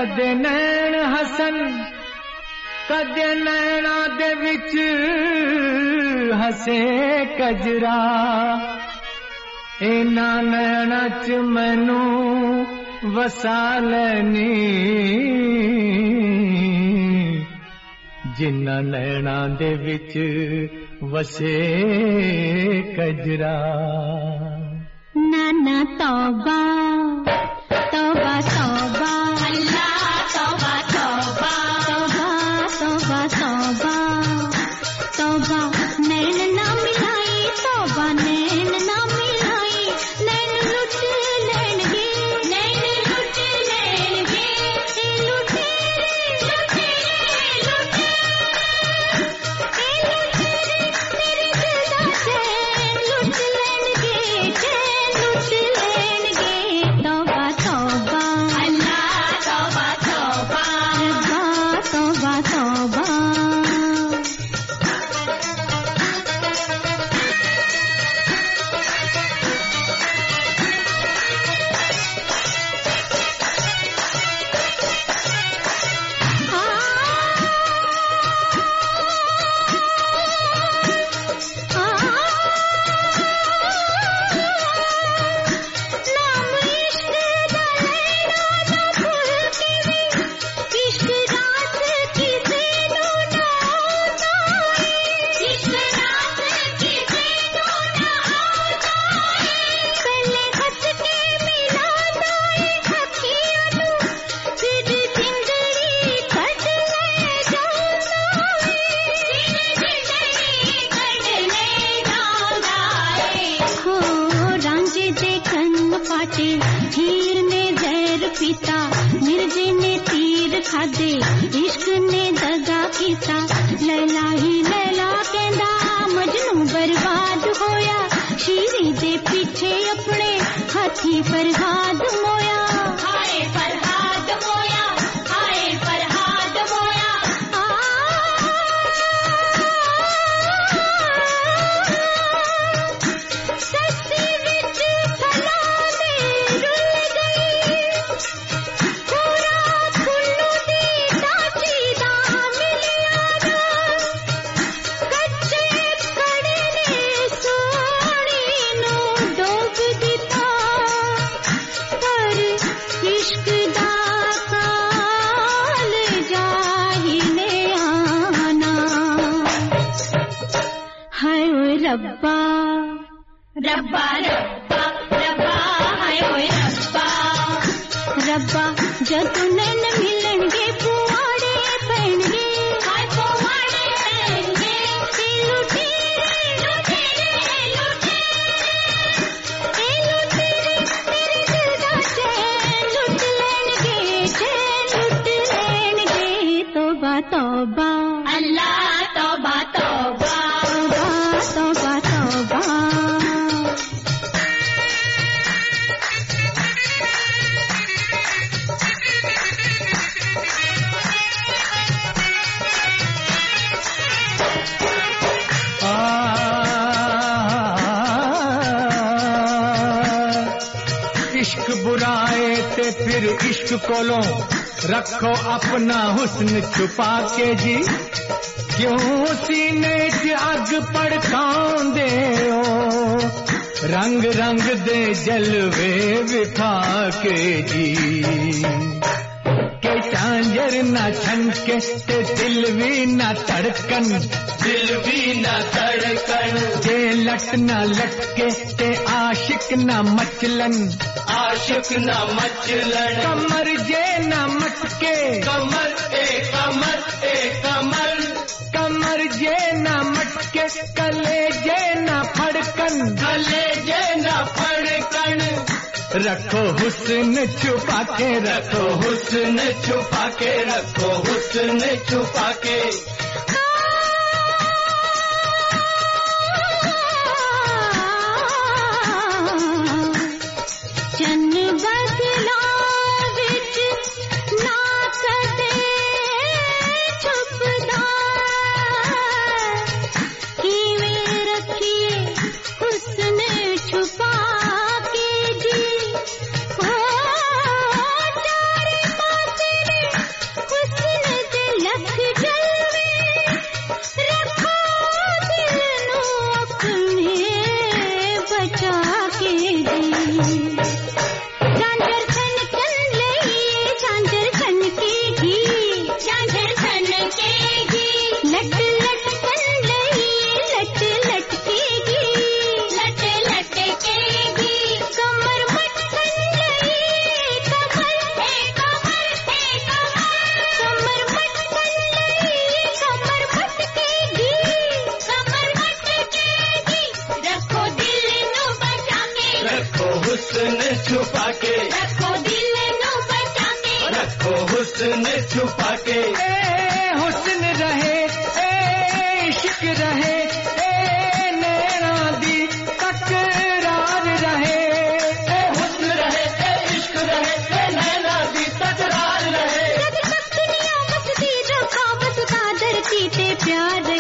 कदे नैन हसन कदे नैना दे विच हसे कजरा इना नैना च मैनू वसा लैनी जिन्ना नैना दे विच वसे कजरा। नाना तौबा तौबा तौबा अल्लाह तौबा तौबा तौबा तौबा तौबा नैन ना मिलाई तौबा नैन ना मिलाई नैन लुट लेंगे नैन लुट लेंगे लुटे लुटे लुटे तेरी जुदा चैन लुट लेंगे चैन लुट लेंगे तौबा तौबा अल्लाह तौबा तौबा तौबा तौबा हीर ने जहर पीता मिर्जे ने तीर खादे इश्क ने दगा कीता लैला ही लैला कहंदा मजनू बर्बाद होया शीरी दे पीछे अपने हाथी फरहाद मोया हाय फरहाद मोया हाय फरहाद मोया सस्सी विच फलाने रुल गई पूरा फुल्लू दी दाची दा मिलिया कच्चे कड़े ने सोनी नू डोब दिता पर इश्क दा काल जाहिले आना हाय ओए रब्बा रब्बा रब्बा रब्बा हाय ओए रब्बा रब्बा जद नैन मिलणगे पुआड़े पैणगे हाय पुआड़े पैणगे लुटे लुटे लुटे लुटे तेरे दिल दा चैन लुट लेणगे चैन लुट लेणगे तौबा तौबा अल्लाह तौबा तौबा तौबा तौबा इश्क बुराए ते फिर इश्क कोलों रखो अपना हुस्न छुपा के जी क्यों सीने च अग भड़कांदे हो रंग रंग दे जलवे विखा के जी के झांझर ना छनके ते दिल भी ना धड़कन जे लट ना लटके ते आशिक ना मचलन कमर जे ना मटके कमर जे ना मटके कलेजे ना फड़कन रखो हुस्न छुपा के रखो हुस्न छुपा के रखो हुस्न छुपा के चन्न बदला विच ना कदे छुपदा किवें रखिए हुस्न छुपा के जी चारे पासे ने छुपा के, हुस्न रहे इश्क रहे, नैना दी तकरार रहे, हुस्न रहे इश्क रहे, नैना दी तकरार रहे। जब तक दुनिया बसती रखा बसता धरती ते प्यार